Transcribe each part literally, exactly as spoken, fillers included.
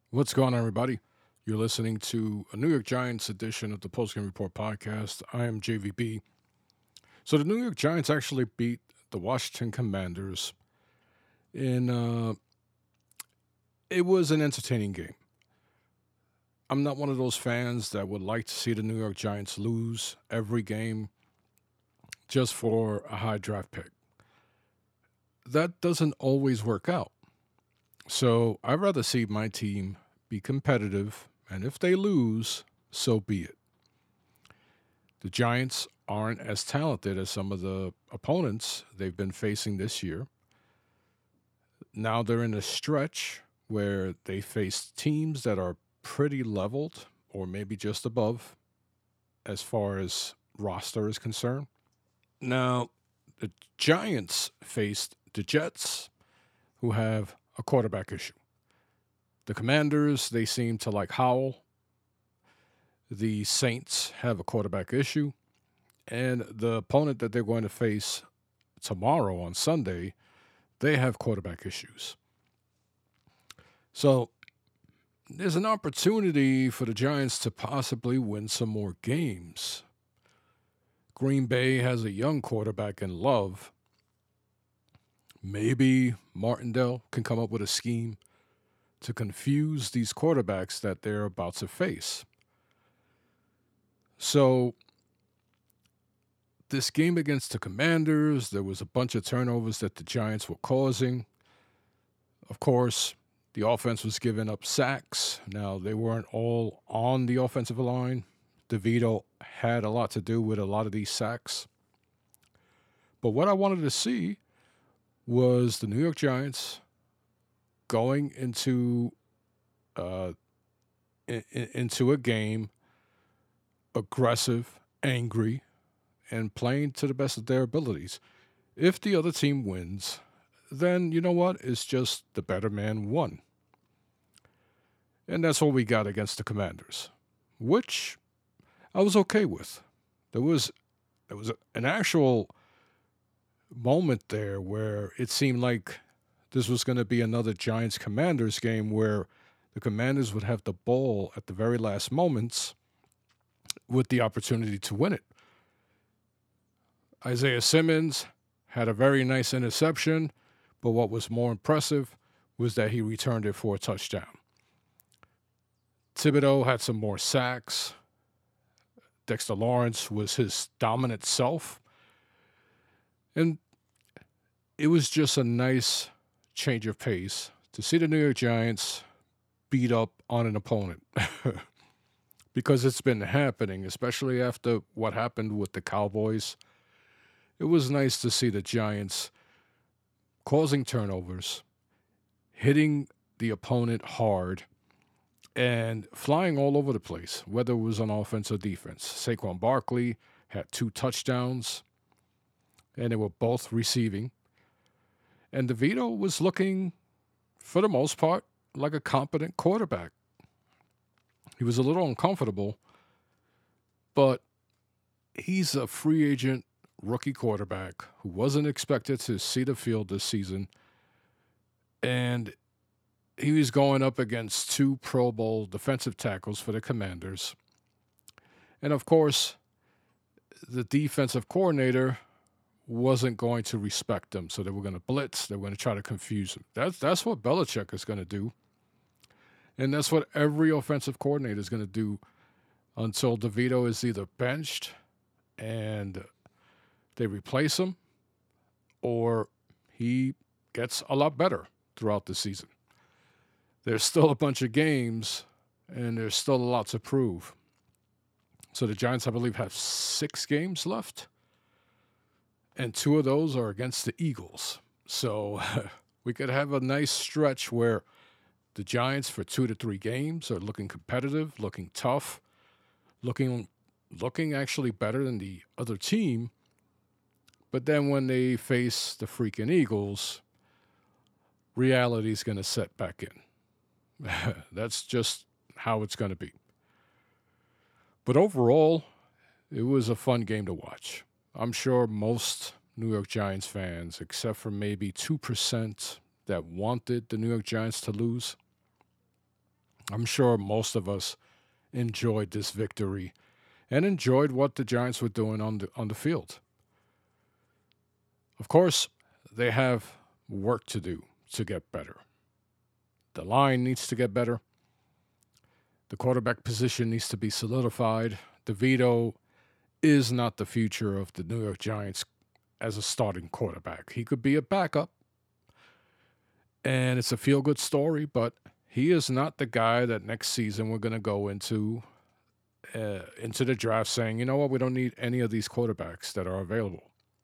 What's going on, everybody? You're listening to a New York Giants edition of the Postgame Report podcast. I am J V B. So the New York Giants actually beat the Washington Commanders in uh it was an entertaining game. I'm not one of those fans that would like to see the New York Giants lose every game just for a high draft pick. That doesn't always work out. So I'd rather see my team be competitive, and if they lose, so be it. The Giants aren't as talented as some of the opponents they've been facing this year. Now they're in a stretch where they face teams that are pretty leveled or maybe just above as far as roster is concerned. Now, the Giants faced the Jets, who have a quarterback issue. The Commanders, they seem to like Howell. The Saints have a quarterback issue. And the opponent that they're going to face tomorrow on Sunday, they have quarterback issues. So there's an opportunity for the Giants to possibly win some more games. Green Bay has a young quarterback in Love. Maybe Martindale can come up with a scheme to confuse these quarterbacks that they're about to face. So this game against the Commanders, there was a bunch of turnovers that the Giants were causing. Of course, the offense was giving up sacks. Now, they weren't all on the offensive line. DeVito had a lot to do with a lot of these sacks. But what I wanted to see was the New York Giants going into uh, in, into a game aggressive, angry, and playing to the best of their abilities. If the other team wins, then you know what? It's just the better man won. And that's what we got against the Commanders, which I was okay with. There was there was an actual moment there where it seemed like this was going to be another Giants Commanders game where the Commanders would have the ball at the very last moments with the opportunity to win it. Isaiah Simmons had a very nice interception, but what was more impressive was that he returned it for a touchdown. Thibodeau had some more sacks. Dexter Lawrence was his dominant self. And it was just a nice change of pace to see the New York Giants beat up on an opponent. Because it's been happening, especially after what happened with the Cowboys. It was nice to see the Giants causing turnovers, hitting the opponent hard, and flying all over the place, whether it was on offense or defense. Saquon Barkley had two touchdowns, and they were both receiving. And DeVito was looking, for the most part, like a competent quarterback. He was a little uncomfortable, but he's a free agent rookie quarterback who wasn't expected to see the field this season. And he was going up against two Pro Bowl defensive tackles for the Commanders. And of course, the defensive coordinator wasn't going to respect him. So they were going to blitz. They were going to try to confuse him. That's, that's what Belichick is going to do. And that's what every offensive coordinator is going to do until DeVito is either benched and they replace him or he gets a lot better throughout the season. There's still a bunch of games and there's still a lot to prove. So the Giants, I believe, have six games left. And two of those are against the Eagles. So we could have a nice stretch where the Giants for two to three games are looking competitive, looking tough, looking looking actually better than the other team. But then when they face the freaking Eagles, reality's going to set back in. That's just how it's going to be. But overall, it was a fun game to watch. I'm sure most New York Giants fans, except for maybe two percent that wanted the New York Giants to lose, I'm sure most of us enjoyed this victory and enjoyed what the Giants were doing on the on the field. Of course, they have work to do to get better. The line needs to get better. The quarterback position needs to be solidified. DeVito is not the future of the New York Giants as a starting quarterback. He could be a backup, and it's a feel good story, but he is not the guy that next season we're going to go into uh, into the draft saying, you know what, we don't need any of these quarterbacks that are available.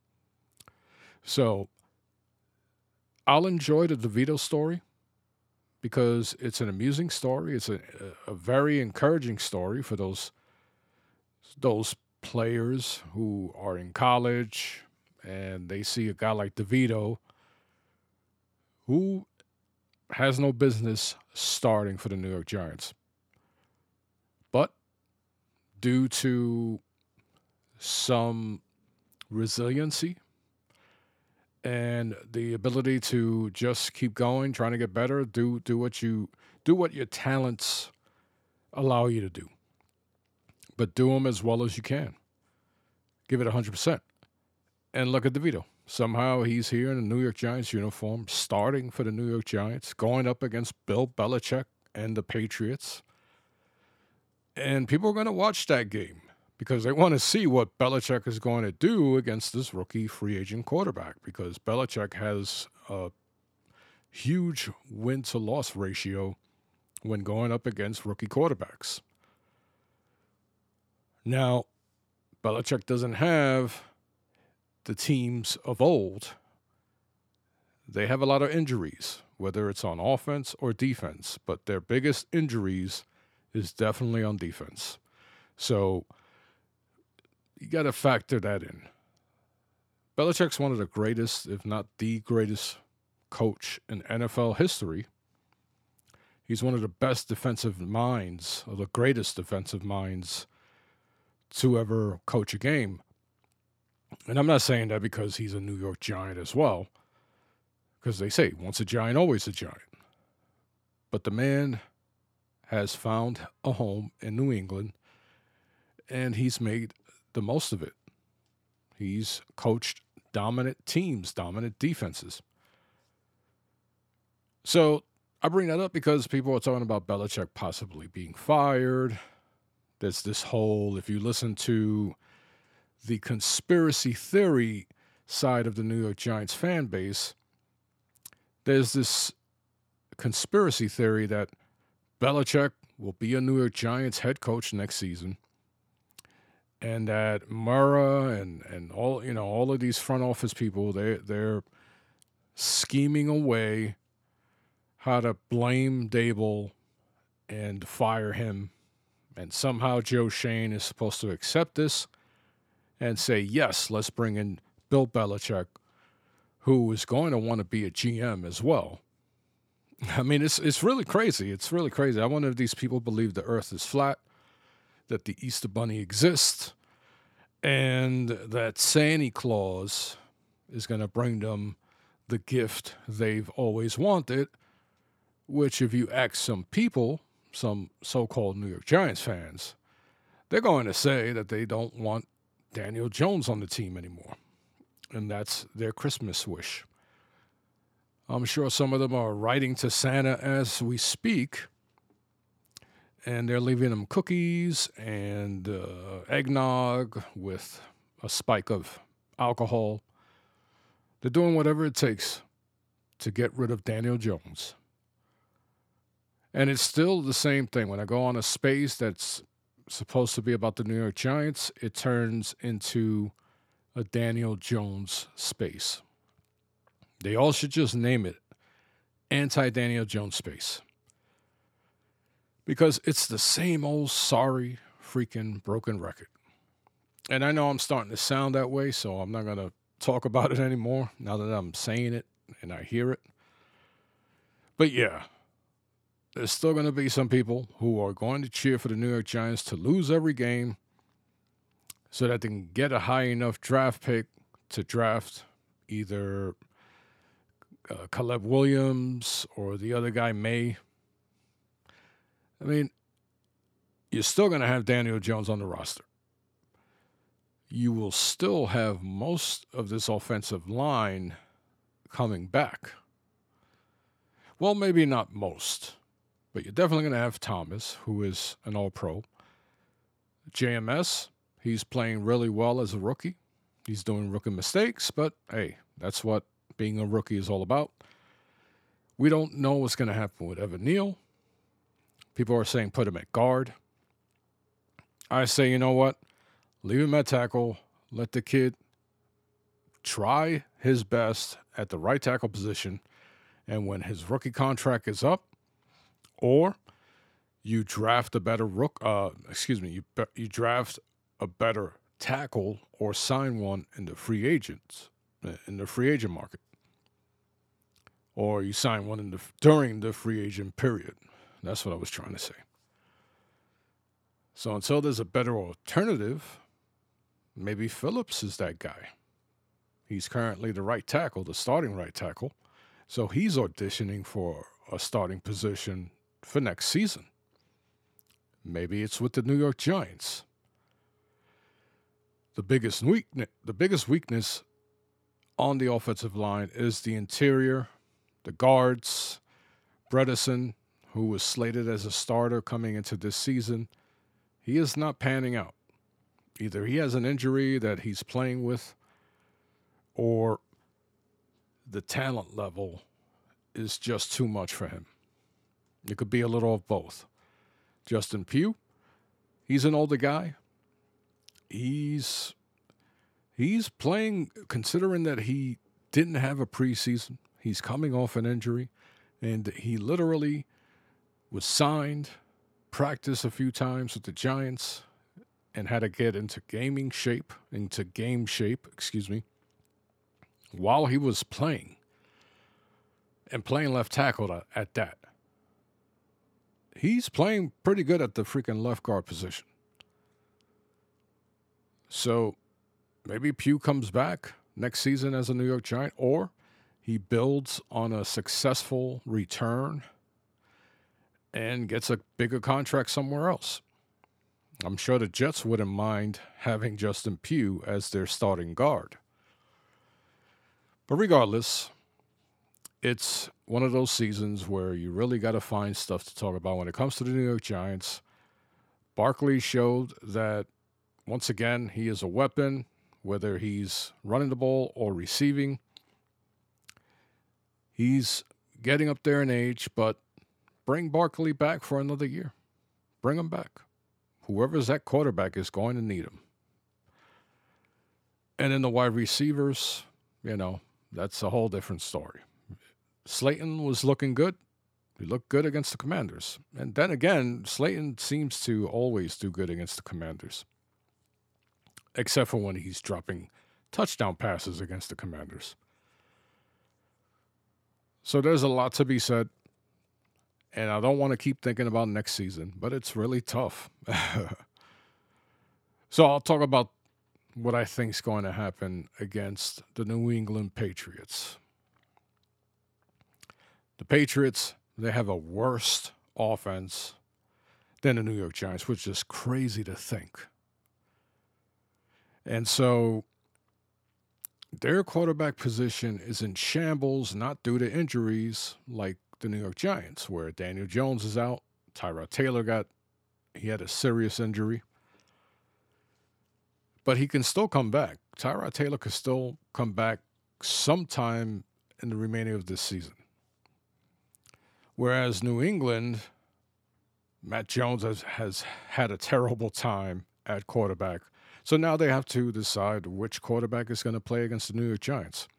So I'll enjoy the DeVito story because it's an amusing story. It's a, a very encouraging story for those those players who are in college and they see a guy like DeVito who has no business starting for the New York Giants. But due to some resiliency and the ability to just keep going, trying to get better, do do what you do what your talents allow you to do. But do them as well as you can. Give it one hundred percent. And look at DeVito. Somehow he's here in a New York Giants uniform, starting for the New York Giants, going up against Bill Belichick and the Patriots. And people are going to watch that game because they want to see what Belichick is going to do against this rookie free agent quarterback, because Belichick has a huge win-to-loss ratio when going up against rookie quarterbacks. Now, Belichick doesn't have the teams of old. They have a lot of injuries, whether it's on offense or defense, but their biggest injuries is definitely on defense. So you got to factor that in. Belichick's one of the greatest, if not the greatest, coach in N F L history. He's one of the best defensive minds, or the greatest defensive minds to ever coach a game. And I'm not saying that because he's a New York Giant as well, because they say once a Giant, always a Giant. But the man has found a home in New England, and he's made the most of it. He's coached dominant teams, dominant defenses. So I bring that up because people are talking about Belichick possibly being fired. There's this whole, if you listen to the conspiracy theory side of the New York Giants fan base, there's this conspiracy theory that Belichick will be a New York Giants head coach next season, and that Murrah and and all you know all of these front office people, they they're scheming away how to blame Dable and fire him, and somehow Joe Schoen is supposed to accept this and say, yes, let's bring in Bill Belichick, who is going to want to be a G M as well. I mean, it's it's really crazy. It's really crazy. I wonder if these people believe the earth is flat, that the Easter Bunny exists, and that Santa Claus is going to bring them the gift they've always wanted, which if you ask some people, some so-called New York Giants fans, they're going to say that they don't want Daniel Jones on the team anymore. And that's their Christmas wish. I'm sure some of them are writing to Santa as we speak, and they're leaving him cookies and uh, eggnog with a spike of alcohol. They're doing whatever it takes to get rid of Daniel Jones. And it's still the same thing. When I go on a space that's supposed to be about the New York Giants, it turns into a Daniel Jones space. They all should just name it Anti-Daniel Jones Space. Because it's the same old sorry freaking broken record. And I know I'm starting to sound that way, so I'm not going to talk about it anymore now that I'm saying it and I hear it. But yeah, there's still going to be some people who are going to cheer for the New York Giants to lose every game so that they can get a high enough draft pick to draft either uh, Caleb Williams or the other guy, May. I mean, you're still going to have Daniel Jones on the roster. You will still have most of this offensive line coming back. Well, maybe not most, but you're definitely going to have Thomas, who is an all-pro. J M S, he's playing really well as a rookie. He's doing rookie mistakes, but hey, that's what being a rookie is all about. We don't know what's going to happen with Evan Neal. People are saying put him at guard. I say, you know what? Leave him at tackle. Let the kid try his best at the right tackle position. And when his rookie contract is up, or you draft a better rook, uh, excuse me, you you draft a better tackle or sign one in the free agents in the free agent market, or you sign one in the during the free agent period. That's what I was trying to say. So until there's a better alternative, maybe Phillips is that guy. He's currently the right tackle, the starting right tackle. So he's auditioning for a starting position for next season. Maybe it's with the New York Giants. The biggest weakness, the biggest weakness on the offensive line is the interior, the guards. Bredesen, who was slated as a starter coming into this season, he is not panning out. Either he has an injury that he's playing with, or the talent level is just too much for him. It could be a little of both. Justin Pugh, he's an older guy. He's he's playing, considering that he didn't have a preseason. He's coming off an injury, and he literally was signed, practiced a few times with the Giants, and had to get into gaming shape, into game shape, excuse me, while he was playing, and playing left tackle at that. He's playing pretty good at the freaking left guard position. So maybe Pugh comes back next season as a New York Giant, or he builds on a successful return and gets a bigger contract somewhere else. I'm sure the Jets wouldn't mind having Justin Pugh as their starting guard. But regardless, it's one of those seasons where you really got to find stuff to talk about when it comes to the New York Giants. Barkley showed that, once again, he is a weapon, whether he's running the ball or receiving. He's getting up there in age, but bring Barkley back for another year. Bring him back. Whoever's that quarterback is going to need him. And in the wide receivers, you know, that's a whole different story. Slayton was looking good. He looked good against the Commanders. And then again, Slayton seems to always do good against the Commanders, except for when he's dropping touchdown passes against the Commanders. So there's a lot to be said. And I don't want to keep thinking about next season, but it's really tough. So I'll talk about what I think is going to happen against the New England Patriots. The Patriots, they have a worse offense than the New York Giants, which is crazy to think. And so their quarterback position is in shambles, not due to injuries like the New York Giants, where Daniel Jones is out. Tyrod Taylor got, he had a serious injury. But he can still come back. Tyrod Taylor could still come back sometime in the remaining of this season. Whereas New England, Matt Jones has, has had a terrible time at quarterback. So now they have to decide which quarterback is going to play against the New York Giants.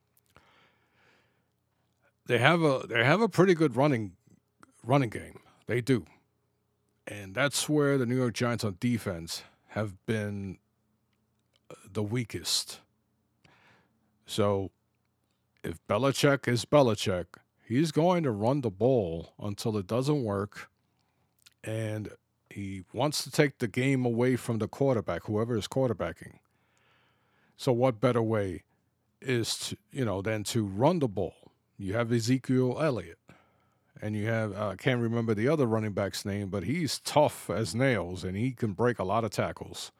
They have a they have a pretty good running running game. They do. And that's where the New York Giants on defense have been the weakest. So if Belichick is Belichick, he's going to run the ball until it doesn't work. And he wants to take the game away from the quarterback, whoever is quarterbacking. So what better way is to, you know, than to run the ball? You have Ezekiel Elliott, And you have, I uh, can't remember the other running back's name, but he's tough as nails and he can break a lot of tackles.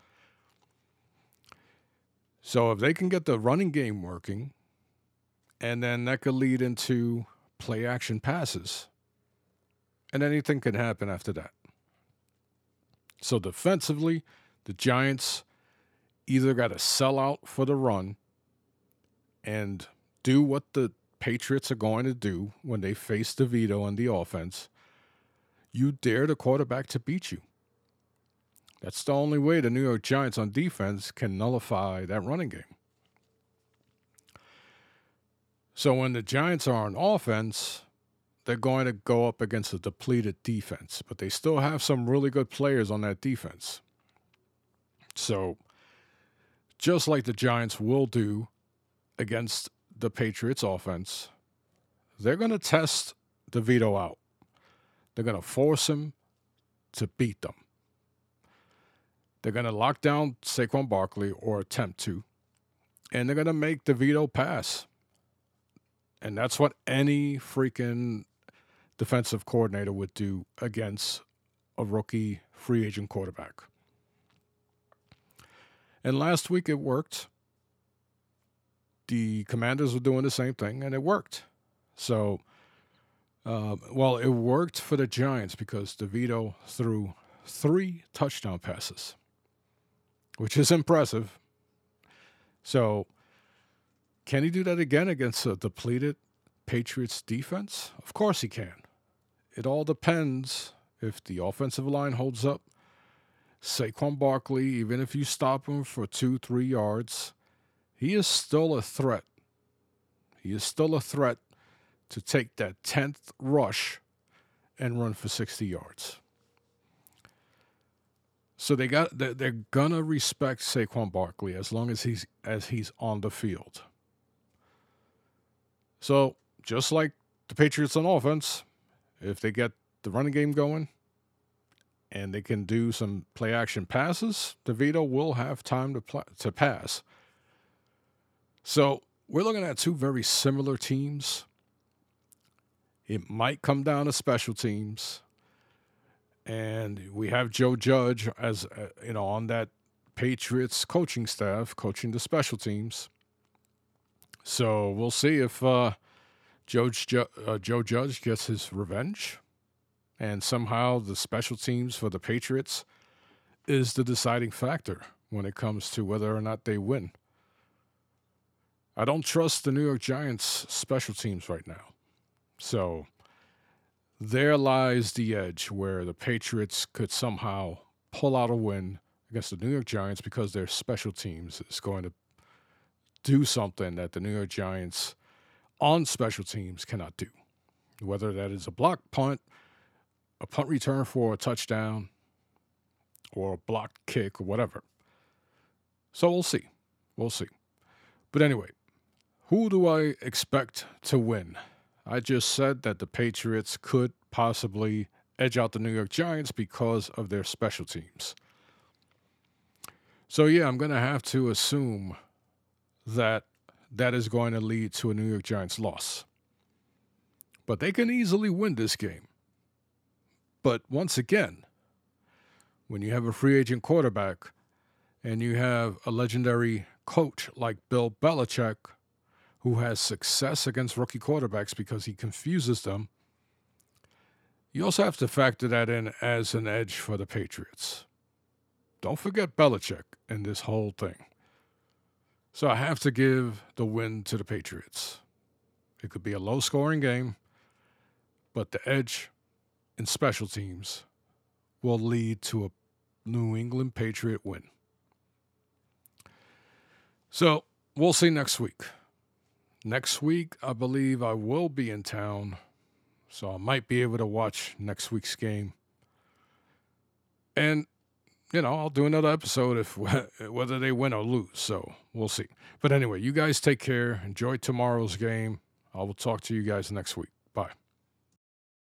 So if they can get the running game working, and then that could lead into play action passes, and anything can happen after that. So defensively, the Giants either got to sell out for the run and do what the Patriots are going to do when they face DeVito on the offense. You dare the quarterback to beat you. That's the only way the New York Giants on defense can nullify that running game. So when the Giants are on offense, they're going to go up against a depleted defense, but they still have some really good players on that defense. So just like the Giants will do against the Patriots offense, they're going to test DeVito out. They're going to force him to beat them. They're going to lock down Saquon Barkley, or attempt to, and they're going to make DeVito pass. And that's what any freaking defensive coordinator would do against a rookie free agent quarterback. And last week it worked. The Commanders were doing the same thing, and it worked. So, uh, well, it worked for the Giants because DeVito threw three touchdown passes, which is impressive. So, can he do that again against a depleted Patriots defense? Of course he can. It all depends if the offensive line holds up. Saquon Barkley, even if you stop him for two, three yards, he is still a threat. He is still a threat to take that tenth rush and run for sixty yards. So they got they're gonna respect Saquon Barkley as long as he's as he's on the field. So just like the Patriots on offense, if they get the running game going and they can do some play action passes, DeVito will have time to play, to pass. So we're looking at two very similar teams. It might come down to special teams. And we have Joe Judge as uh, you know on that Patriots coaching staff, coaching the special teams. So we'll see if uh, Joe, uh, Joe Judge gets his revenge, and somehow the special teams for the Patriots is the deciding factor when it comes to whether or not they win. I don't trust the New York Giants special teams right now. So there lies the edge where the Patriots could somehow pull out a win against the New York Giants because their special teams is going to do something that the New York Giants on special teams cannot do. Whether that is a block punt, a punt return for a touchdown, or a blocked kick, or whatever. So we'll see. We'll see. But anyway, who do I expect to win? I just said that the Patriots could possibly edge out the New York Giants because of their special teams. So, yeah, I'm going to have to assume that that is going to lead to a New York Giants loss. But they can easily win this game. But once again, when you have a free agent quarterback and you have a legendary coach like Bill Belichick, who has success against rookie quarterbacks because he confuses them, you also have to factor that in as an edge for the Patriots. Don't forget Belichick in this whole thing. So I have to give the win to the Patriots. It could be a low-scoring game, but the edge in special teams will lead to a New England Patriot win. So we'll see next week. Next week, I believe I will be in town, so I might be able to watch next week's game. And, you know, I'll do another episode if whether they win or lose, so we'll see. But anyway, you guys take care. Enjoy tomorrow's game. I will talk to you guys next week. Bye.